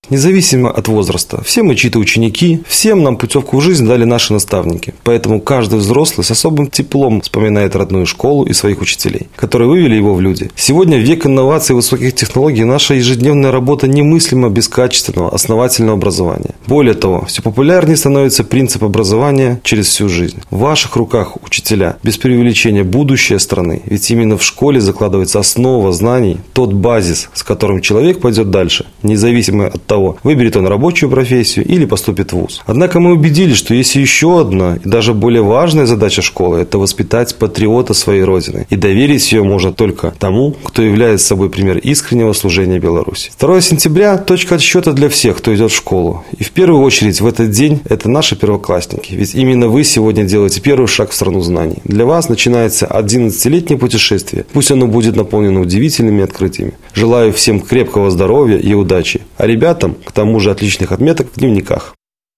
Независимо от возраста, все мы чьи-то ученики, всем нам путевку в жизнь дали наши наставники. Поэтому каждый взрослый с особым теплом вспоминает родную школу и своих учителей, которые вывели его в люди. Сегодня, в век инноваций и высоких технологий, наша ежедневная работа немыслима без качественного, основательного образования. Более того, все популярнее становится принцип образования через всю жизнь. В ваших руках, учителя, без преувеличения, будущее страны. Ведь именно в школе закладывается основа знаний, тот базис, с которым человек пойдет дальше, независимо от того, выберет он рабочую профессию или поступит в вуз. Однако мы убедились, что есть еще одна и даже более важная задача школы – это воспитать патриота своей Родины. И доверить ее можно только тому, кто является собой пример искреннего служения Беларуси. 2 сентября – точка отсчета для всех, кто идет в школу. И в первую очередь в этот день это наши первоклассники. Ведь именно вы сегодня делаете первый шаг в страну знаний. Для вас начинается 11-летнее путешествие. Пусть оно будет наполнено удивительными открытиями. Желаю всем крепкого здоровья и удачи. А ребятам, к тому же, отличных отметок в дневниках.